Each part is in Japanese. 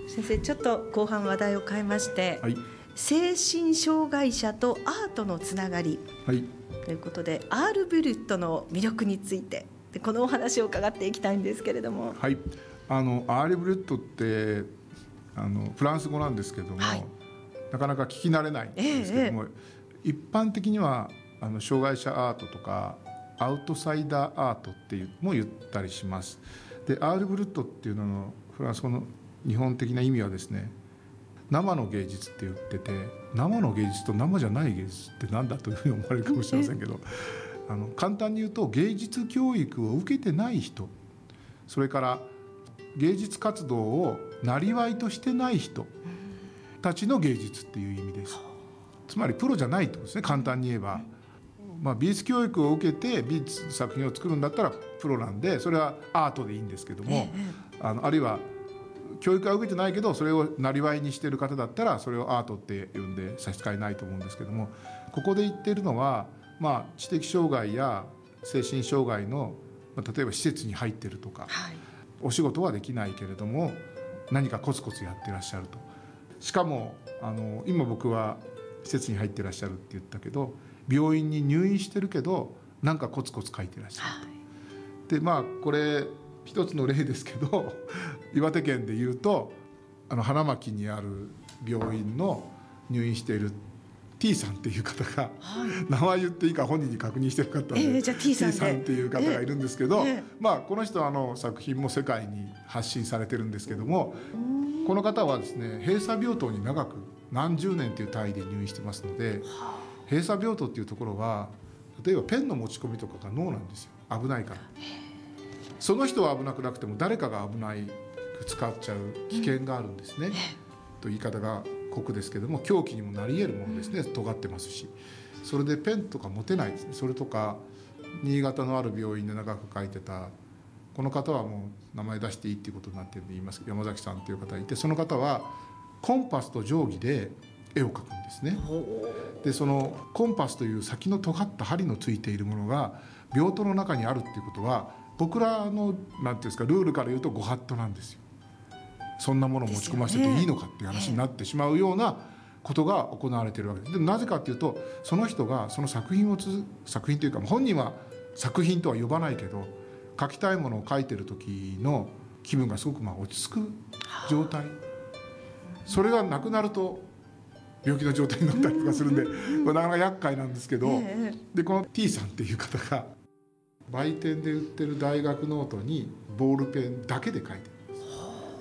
先生、ちょっと後半話題を変えまして、 はい、 精神障害者とアートのつながり、はい、ということでアール・ブリュットの魅力についてでこのお話を伺っていきたいんですけれども、 はい、アール・ブリュットってフランス語なんですけども、はい、なかなか聞き慣れないんですけども、一般的には障害者アートとかアウトサイダーアートっていうも言ったりします。でアール・ブリュットっていうののフランス語の日本的な意味はですね、生の芸術って言ってて、生の芸術と生じゃない芸術って何だというふうに思われるかもしれませんけど、簡単に言うと芸術教育を受けてない人、それから芸術活動を生業としてない人たちの芸術っていう意味です。つまりプロじゃないってことですね、簡単に言えば。美術教育を受けて美術作品を作るんだったらプロなんで、それはアートでいいんですけども、あるいは教育は受けてないけどそれを生業にしている方だったらそれをアートって呼んで差し支えないと思うんですけども、ここで言っているのは、知的障害や精神障害の例えば施設に入っているとか、はい、お仕事はできないけれども何かコツコツやってらっしゃると。しかも今僕は施設に入ってらっしゃるって言ったけど、病院に入院してるけどなんかコツコツ書いてらっしゃると、はい、でこれ一つの例ですけど岩手県でいうと花巻にある病院の入院している T さんっていう方が、はい、名前言っていいか本人に確認してる方で、 じゃあ T さんっていう方がいるんですけど、この人は作品も世界に発信されてるんですけども、この方はですね、閉鎖病棟に長く何十年という単位で入院してますので、閉鎖病棟っていうところは例えばペンの持ち込みとかがノーなんですよ、危ないから。その人は危なくなくても誰かが危ないく使っちゃう危険があるんですね、と言い方が酷ですけども凶器にもなり得るものですね、尖ってますし。それでペンとか持てないですね。それとか新潟のある病院で長く書いてたこの方はもう名前出していいっていうことになってるんで言いますけど、山崎さんという方がいて、その方はコンパスと定規で絵を描くんですね。でそのコンパスという先の尖った針のついているものが病棟の中にあるっていうことは、僕らのなんていうんですか、ルールから言うとご法度なんですよ。そんなものを持ち込ませていいのかっていう話になってしまうようなことが行われているわけです。でなぜかっていうと、その人がその作品というか、本人は作品とは呼ばないけど描きたいものを描いてる時の気分がすごく落ち着く状態、それがなくなると病気の状態になったりとかするんで、これなかなか厄介なんですけど、でこの T さんっていう方が売店で売ってる大学ノートにボールペンだけで書いてるんです。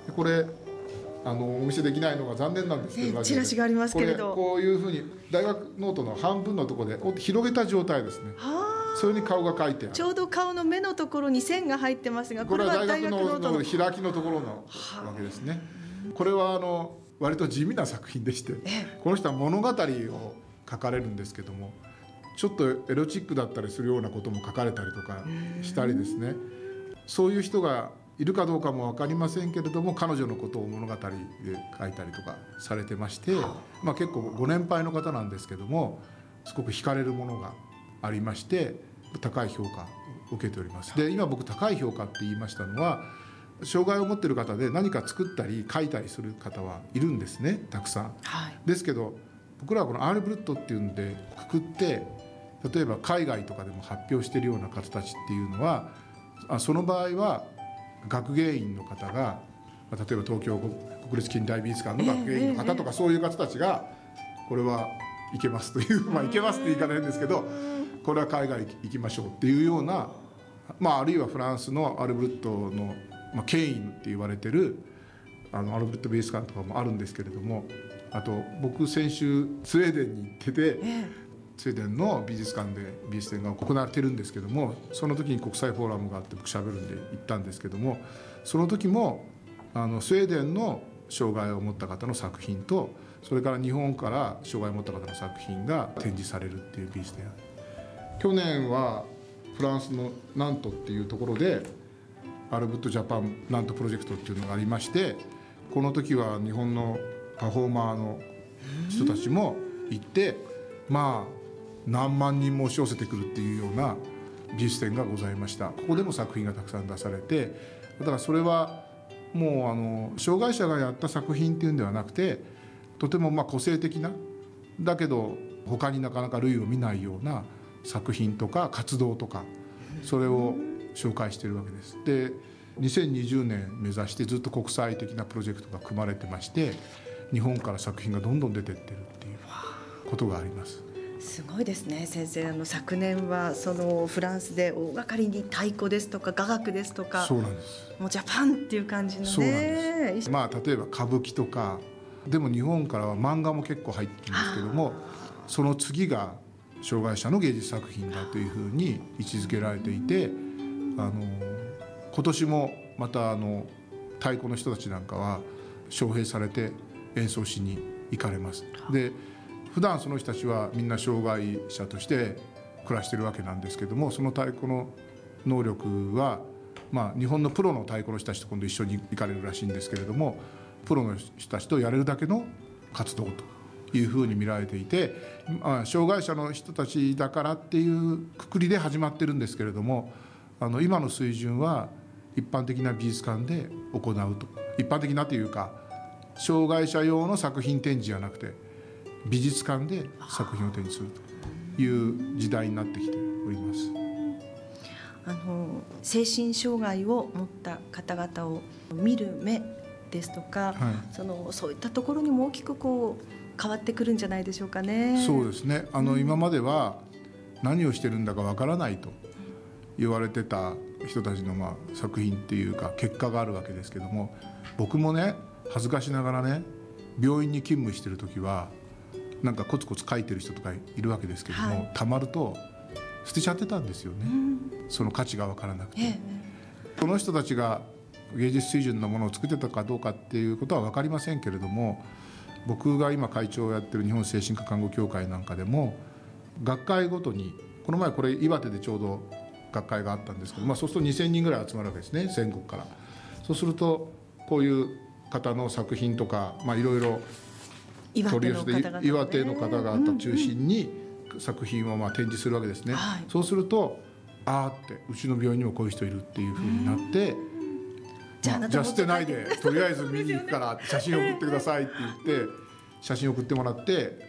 これお見せできないのが残念なんですけど、 チラシがありますけれど、 こういうふうに大学ノートの半分のところで広げた状態ですね。それに顔が書いてある。 ちょうど顔の目のところに線が入ってますが、 これは大学ノートの開きのところのわけですね。これは割と地味な作品でして、この人は物語を書かれるんですけども、ちょっとエロチックだったりするようなことも書かれたりとかしたりですね、そういう人がいるかどうかも分かりませんけれども、彼女のことを物語で書いたりとかされてまして、結構ご年配の方なんですけども、すごく惹かれるものがありまして高い評価を受けております。で今僕高い評価って言いましたのは、障害を持っている方で何か作ったり書いたりする方はいるんですね、たくさん、ですけど僕らはこのアール・ブルットっていうんでくくって、例えば海外とかでも発表しているような方たちっていうのは、その場合は学芸員の方が、例えば東京国立近代美術館の学芸員の方とか、そういう方たちがこれはいけますという、いけますって言い方変ですけど、これは海外行きましょうっていうような、あるいはフランスのアール・ブルットの権威って言われてるアール・ブルット美術館とかもあるんですけれども、あと僕先週スウェーデンに行ってて、スウェーデンの美術館で美術展が行われてるんですけども、その時に国際フォーラムがあって僕しゃべるんで行ったんですけども、その時もスウェーデンの障害を持った方の作品と、それから日本から障害を持った方の作品が展示されるっていう美術展。去年はフランスのナントっていうところでアール・ブルット・ジャパンナントプロジェクトっていうのがありまして、この時は日本のパフォーマーの人たちも行って、何万人も押し寄せてくるっていうような美術展がございました。ここでも作品がたくさん出されて、だからそれはもう障害者がやった作品っていうんではなくて、とても個性的な、だけど他になかなか類を見ないような作品とか活動とか、それを紹介しているわけです。で2020年目指してずっと国際的なプロジェクトが組まれてまして、日本から作品がどんどん出てってるっていうことがあります。 すごいですね先生。昨年はそのフランスで大掛かりに太鼓ですとか雅楽ですとか、 そうなんです。 もうジャパンっていう感じのね。 そうなんです。例えば歌舞伎とかでも日本からは漫画も結構入ってるんですけども、その次が障害者の芸術作品だというふうに位置づけられていて、今年もまた太鼓の人たちなんかは招聘されて演奏しに行かれます。で普段その人たちはみんな障害者として暮らしてるわけなんですけども、その太鼓の能力は、日本のプロの太鼓の人たちと今度一緒に行かれるらしいんですけれども、プロの人たちとやれるだけの活動というふうに見られていて、障害者の人たちだからっていうくくりで始まってるんですけれども、今の水準は一般的な美術館で行うと、一般的なというか障害者用の作品展示じゃなくて美術館で作品を展示するという時代になってきております。 精神障害を持った方々を見る目ですとか、そういったところにも大きく変わってくるんじゃないでしょうかね。 そうですね。今までは何をしてるんだかわからないと言われてた人たちの作品っていうか結果があるわけですけども、僕もね恥ずかしながらね病院に勤務してる時はなんかコツコツ書いてる人とかいるわけですけども、たまると捨てちゃってたんですよね、その価値が分からなくて、この人たちが芸術水準のものを作ってたかどうかっていうことは分かりませんけれども、僕が今会長をやってる日本精神科看護協会なんかでも学会ごとに、この前これ岩手でちょうど学会があったんですけど、そうすると2000人ぐらい集まるわけですね、全国から。そうするとこういう方の作品とかいろいろ取り寄せて岩手の方々中心に作品を展示するわけですね、そうするとってうちの病院にもこういう人いるっていうふうになって、じゃあ捨てないでとりあえず見に行くから写真送ってくださいって言って写真送ってもらって、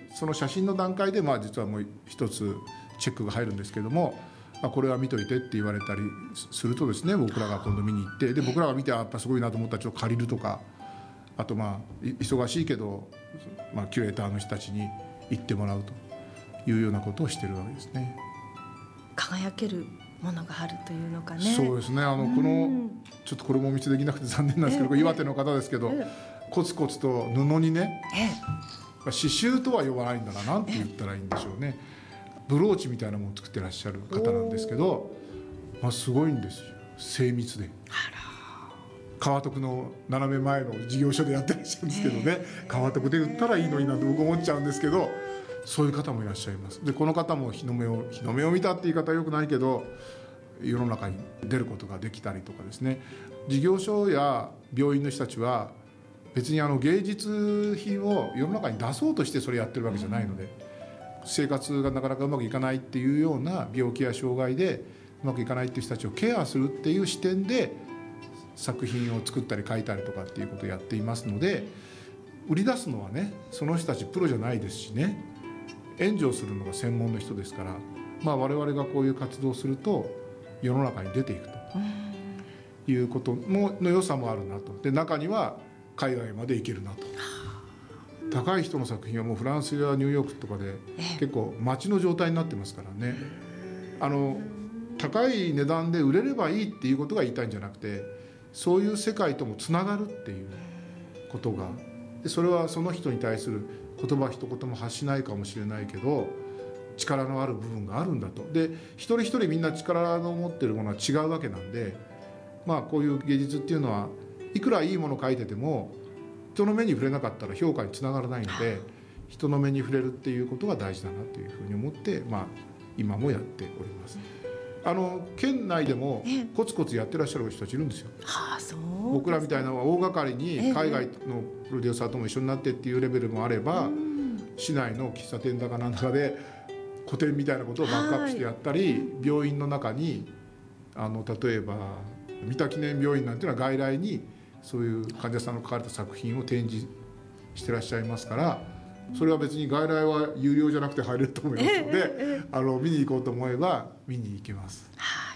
その写真の段階で実はもう一つチェックが入るんですけども、これは見といてって言われたりするとですね、僕らが今度見に行って、で僕らが見てやっぱすごいなと思ったらちょっと借りるとか、あと忙しいけど、キュレーターの人たちに行ってもらうというようなことをしてるわけですね。 輝けるものがあるというのかね。 そうですね。ちょっとこれもお見せできなくて残念なんですけど、岩手の方ですけど、コツコツと布にね、刺繍とは呼ばないんだな、なんて言ったらいいんでしょうね、ブローチみたいなものを作ってらっしゃる方なんですけど、すごいんですよ、精密で。川徳の斜め前の事業所でやってらっしゃるんですけどね、川徳で売ったらいいのになって僕思っちゃうんですけど、そういう方もいらっしゃいます。でこの方も日の目を見たって言い方はよくないけど、世の中に出ることができたりとかですね、事業所や病院の人たちは別に芸術品を世の中に出そうとしてそれやってるわけじゃないので、生活がなかなかうまくいかないっていうような病気や障害でうまくいかないっていう人たちをケアするっていう視点で作品を作ったり書いたりとかっていうことをやっていますので、売り出すのはねその人たちプロじゃないですしね、援助するのが専門の人ですから、我々がこういう活動をすると世の中に出ていくということの良さもあるなと。で中には海外まで行けるなと。高い人の作品はもうフランスやニューヨークとかで結構街の状態になってますからね。高い値段で売れればいいっていうことが言いたいんじゃなくて、そういう世界ともつながるっていうことが、でそれはその人に対する言葉一言も発しないかもしれないけど力のある部分があるんだと。で一人一人みんな力の持ってるものは違うわけなんで、こういう芸術っていうのはいくらいいものを描いてても人の目に触れなかったら評価につながらないので、人の目に触れるっていうことが大事だなというふうに思って、今もやっております。県内でもコツコツやってらっしゃる人たちいるんですよ。僕らみたいなのは大掛かりに海外のプロデューサーとも一緒になってっていうレベルもあれば、市内の喫茶店だかなんだかで個展みたいなことをバックアップしてやったり、病院の中に例えば三田記念病院なんていうのは外来にそういう患者さんの描かれた作品を展示してらっしゃいますから、それは別に外来は有料じゃなくて入れると思いますので、見に行こうと思えば見に行けます。